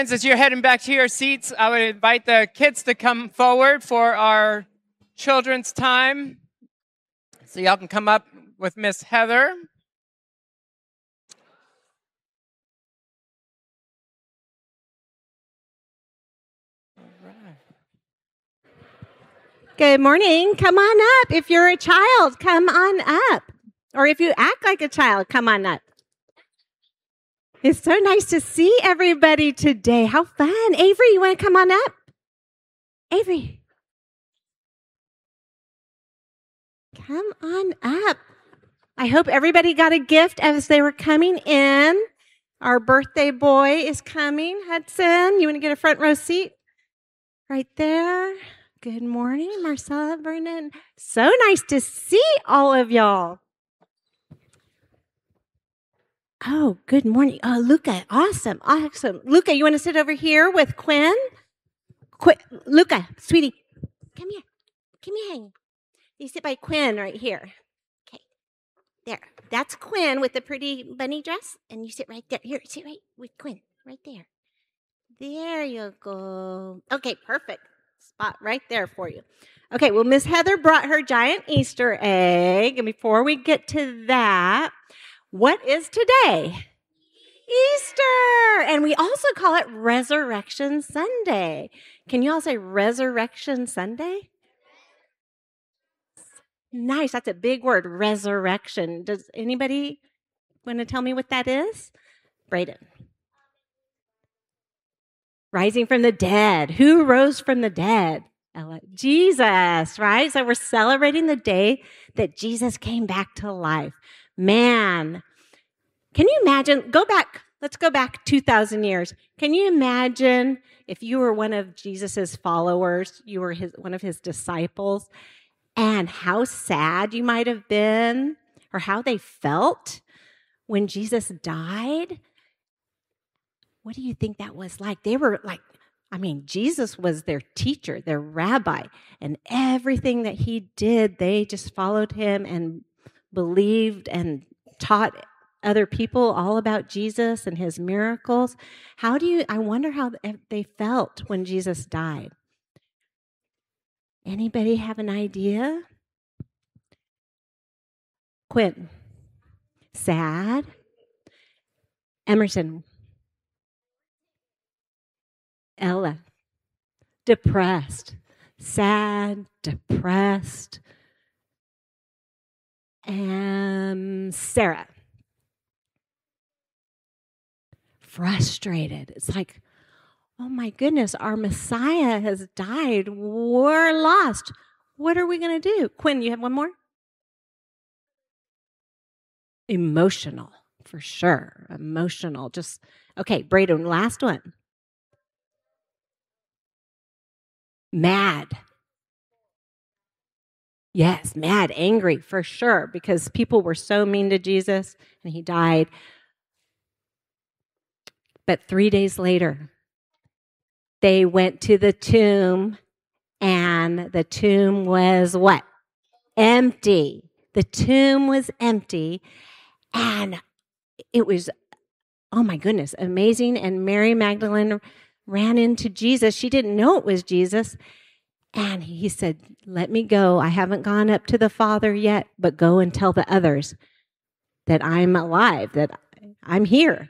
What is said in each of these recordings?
As you're heading back to your seats, I would invite the kids to come forward for our children's time. So y'all can come up with Miss Heather. Good morning. Come on up. If you're a child, come on up. Or if you act like a child, come on up. It's so nice to see everybody today. How fun. Avery, you want to come on up? Avery. Come on up. I hope everybody got a gift as they were coming in. Our birthday boy is coming. Hudson, you want to get a front row seat? Right there. Good morning, Marcella, Vernon. So nice to see all of y'all. Oh, good morning. Oh, Luca, awesome. Luca, you want to sit over here with Quinn? Luca, sweetie, come here. Come here. You sit by Quinn right here. Okay, there. That's Quinn with the pretty bunny dress, and you sit right there. Here, sit right with Quinn, right there. There you go. Okay, perfect. Spot right there for you. Okay, well, Miss Heather brought her giant Easter egg. And before we get to that, what is today? Easter. And we also call it Resurrection Sunday. Can you all say Resurrection Sunday? Nice. That's a big word, resurrection. Does anybody want to tell me what that is? Braden. Rising from the dead. Who rose from the dead? Ella. Jesus, right? So we're celebrating the day that Jesus came back to life. Man, can you imagine? Let's go back 2,000 years. Can you imagine if you were one of Jesus's followers, you were one of his disciples, and how sad you might have been, or how they felt when Jesus died? What do you think that was like? They were like, Jesus was their teacher, their rabbi, and everything that he did, they just followed him and believed and taught other people all about Jesus and his miracles. I wonder how they felt when Jesus died. Anybody have an idea? Quinn. Sad. Emerson. Ella. Depressed. Sad, depressed. And Sarah. Frustrated. It's like, oh my goodness, our Messiah has died. We're lost. What are we going to do? Quinn, you have one more? Emotional, for sure. Emotional. Okay, Braden, last one. Mad. Yes, mad, angry, for sure, because people were so mean to Jesus and he died. But 3 days later, they went to the tomb, and the tomb was what? Empty. The tomb was empty, and it was, oh my goodness, amazing. And Mary Magdalene ran into Jesus. She didn't know it was Jesus. And he said, let me go. I haven't gone up to the Father yet, but go and tell the others that I'm alive, that I'm here.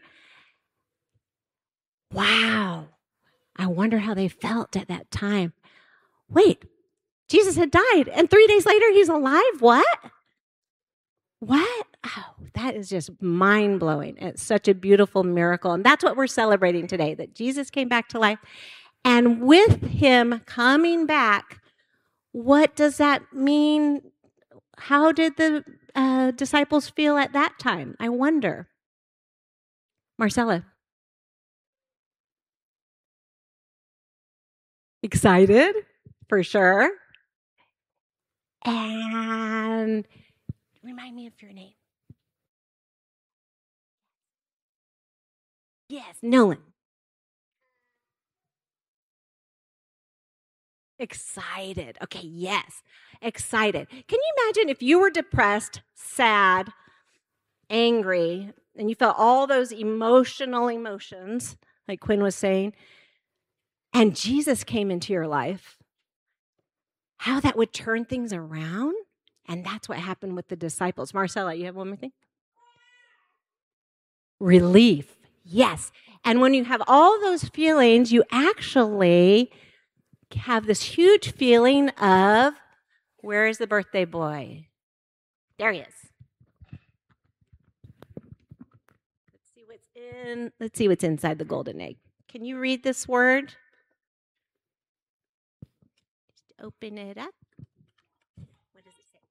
Wow. I wonder how they felt at that time. Wait, Jesus had died, and 3 days later, he's alive? What? What? Oh, that is just mind-blowing. It's such a beautiful miracle, and that's what we're celebrating today, that Jesus came back to life. And with him coming back, what does that mean? How did the disciples feel at that time? I wonder. Marcella? Excited, for sure. And remind me of your name. Yes, Nolan. Excited. Okay, yes, excited. Can you imagine if you were depressed, sad, angry, and you felt all those emotions? like Quinn was saying, and Jesus came into your life, how that would turn things around. And that's what happened with the disciples. Marcella, you have one more thing? Relief. Yes. And when you have all those feelings, you actually have this huge feeling of, where is the birthday boy? There he is. Let's see what's inside the golden egg. Can you read this word? Just open it up. What does it say?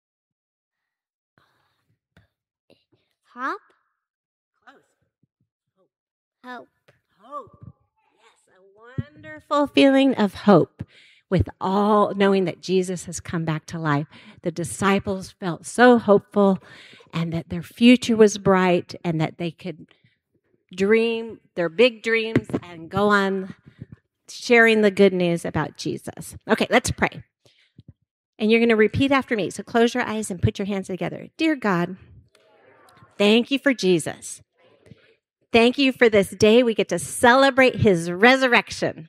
Hop? Close. Hope. Hope. Yes, a wonderful feeling of hope with all knowing that Jesus has come back to life. The disciples felt so hopeful and that their future was bright and that they could dream their big dreams and go on sharing the good news about Jesus. Okay, let's pray. And you're going to repeat after me. So close your eyes and put your hands together. Dear God, thank you for Jesus. Thank you for this day. We get to celebrate his resurrection.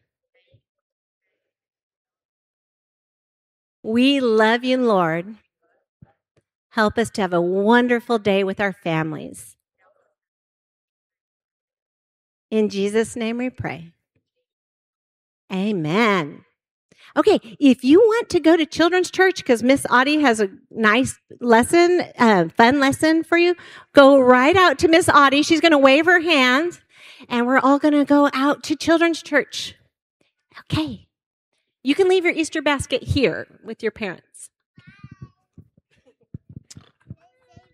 We love you, Lord. Help us to have a wonderful day with our families. In Jesus' name we pray. Amen. Okay, if you want to go to children's church, because Miss Audie has a nice lesson, fun lesson for you, go right out to Miss Audie. She's going to wave her hand, and we're all going to go out to children's church. Okay. You can leave your Easter basket here with your parents.